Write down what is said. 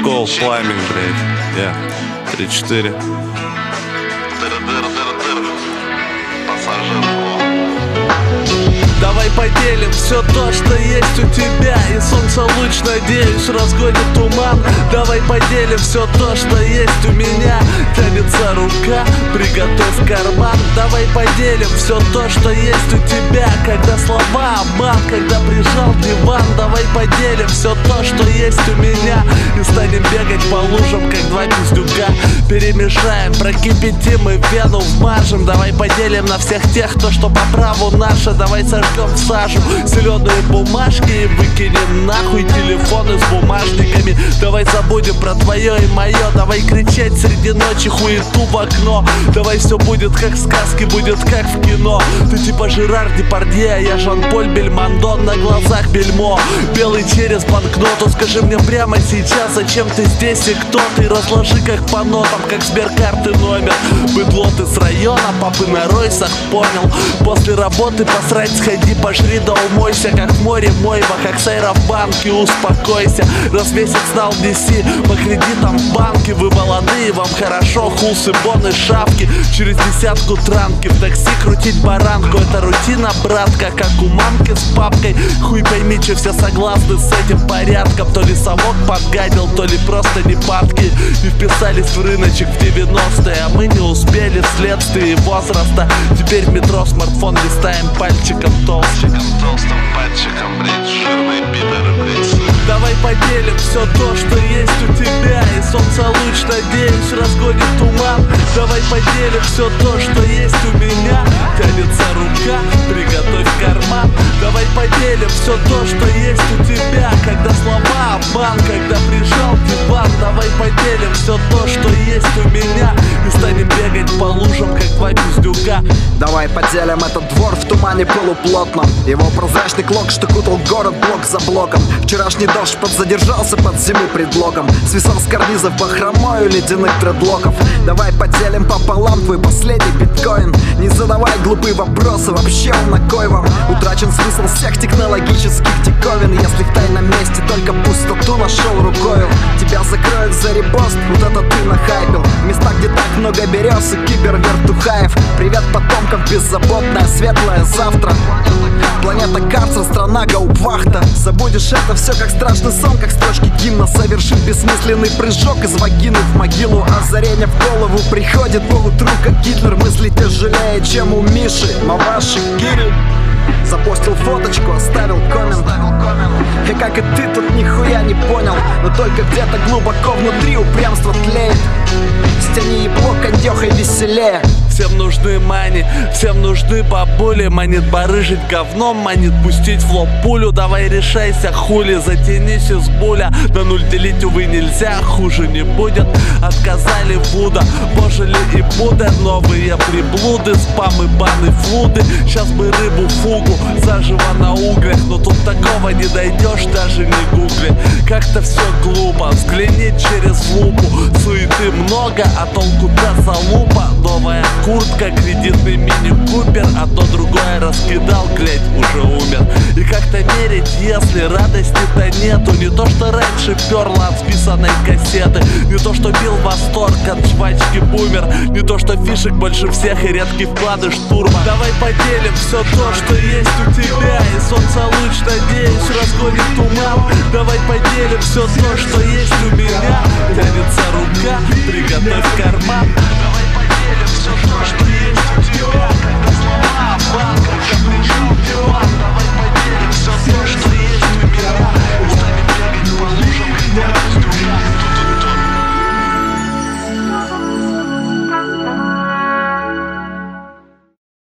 Cold Climbing, блядь. 3-4. Давай поделим все то, что есть у тебя, и солнце луч, надеюсь, разгонит туман. Давай поделим все то, что есть у меня. Тянется рука, приготовь карман. Давай поделим все то, что есть у тебя, когда слова обман, когда прижал диван. Давай поделим все то, что есть у меня, и станем бегать по лужам, как два пиздюка. Перемешаем, прокипятим и вену вмажем. Давай поделим на всех тех, то, что по праву наше. Давай сожгем в сажу зеленые бумажки и выкинем нахуй телефоны с бумажниками. Давай забудем про твое и мое. Давай кричать среди ночи хуету в окно. Давай все будет как в сказке, будет как в кино. Ты типа Жерар Депардье, а я Жан-Поль Бельмондо. На глазах бельмо, белый через банкноту. Скажи мне прямо сейчас, зачем ты здесь и кто ты? Разложи как по нотам, как сберкарты номер. Быдло ты с района, папы на ройсах, понял? После работы посрать сходи, пожри да умойся, как в море мойва, как сайра в банке, успокойся. Раз месяц дал неси по кредитам в банке. Вы молодые, вам хорошо, хусы, боны, шапки. Через десятку транки в такси крутить баранку. Это рутина, братка, как у мамки с папкой. Хуй пойми, че все согласны с этим порядком. То ли совок подгадил, то ли просто не падки. И вписались в рыночек в 90-е, а мы не успели вследствие возраста. Теперь в метро смартфон листаем пальчиком толстым пальчиком, блять, жирные пидоры, блять. Давай поделим все то, что есть у тебя, и солнце луч, надеюсь, разгонит туман. Давай поделим все то, что есть у меня. Тянется рука, приготовь карман. Давай поделим все то, что есть у тебя, когда слова обман, когда прижал диван. Давай поделим все то, что есть у меня, и станем бегать по лужам, как два пиздюка. Давай поделим этот двор в тумане полуплотном. Его прозрачный клок, что кутал город блок за блоком. Вчерашний дождь подзадержался под зимы предлогом. Свисал с карнизов бахромою ледяных тредлоков. Давай поделим пополам твой последний биткоин. Не задавай глупые вопросы, вообще он на кой вам? Утрачен смысл всех технологических диковин. Если в тайном месте только пустоту нашел рукою, тебя закроют за репост, вот это ты нахайпил. В местах, где так много берез и кибервертухаев. Привет потомкам, беззаботное светлое завтра. Планета карцер, страна гаупвахта. Забудешь это все как страшный сон, как строчки гимна. Совершив бессмысленный прыжок из вагины в могилу. Озарение в голову приходит поутру, как Гитлер. Мысли тяжелее, чем у Миши Маваши Кири. Запостил фоточку, оставил коммент. И как и ты тут нихуя не понял, но только где-то глубоко внутри упрямство тлеет. Стяни ебло, кондёхой веселее. Всем нужны мани, всем нужны бабули. Манит барыжить говном, манит пустить в лоб пулю. Давай решайся, хули, затянись из буля. На нуль делить, увы, нельзя, хуже не будет. Отказали Вуда, пожили и Будда. Новые приблуды, спамы, баны, флуды. Сейчас бы рыбу фугу, заживо на углях. Но тут такого не дойдешь, даже не гугли. Как-то все глупо, взгляни через лупу. Суеты много, а толку до залупа. Новая куртка, кредитный мини-купер. А то другое раскидал, глядь, уже умер. И как-то мерить, если радости-то нету. Не то, что раньше перла от списанной кассеты. Не то, что бил восторг от жвачки бумер. Не то, что фишек больше всех и редкий вклады штурма. Давай поделим все то, что есть у тебя, и солнце луч, надеюсь, разгонит туман. Давай поделим все то, что есть у меня. Тянется рука, приготовь карман.